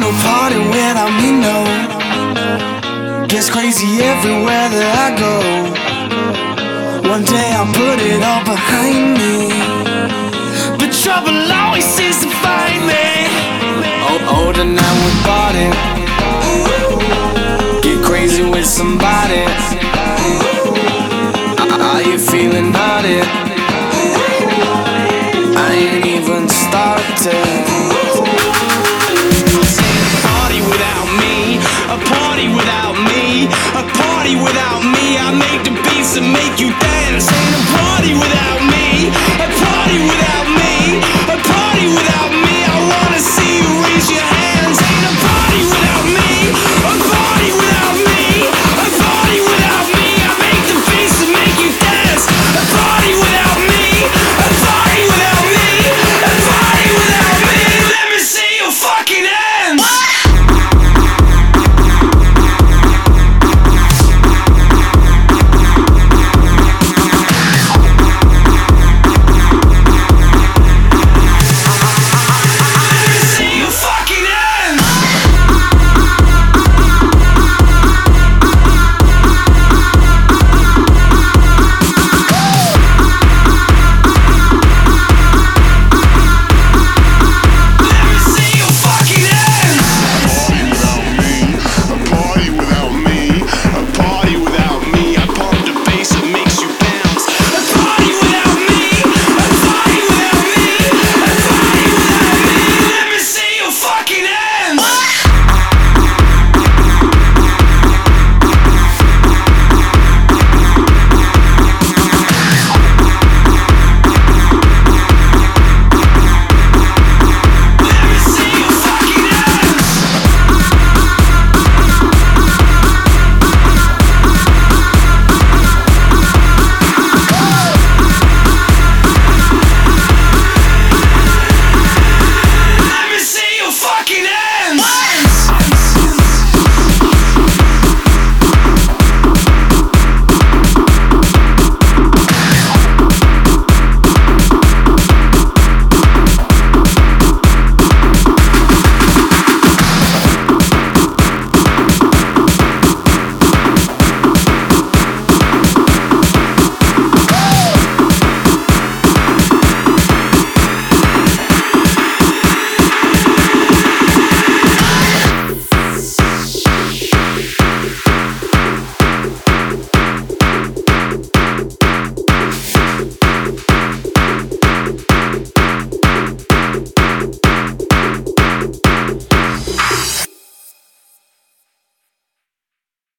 no party without me, no. Gets crazy everywhere that I go. One day I'll put it all behind me, but trouble always seems to find me. Oh, tonight we party. Get crazy with somebody. Are you feeling naughty? I ain't even started. Party without me, a party without me, a party without me. I make the beats that make you dance. Ain't a party without me, a party without me, a party without me. I wanna see you raise your hands. Ain't a party without me, a party without me, a party without me. I make the beats that make you dance. A party without me, a party without me, a party without me. Let me see your fucking hands. Fucking hands!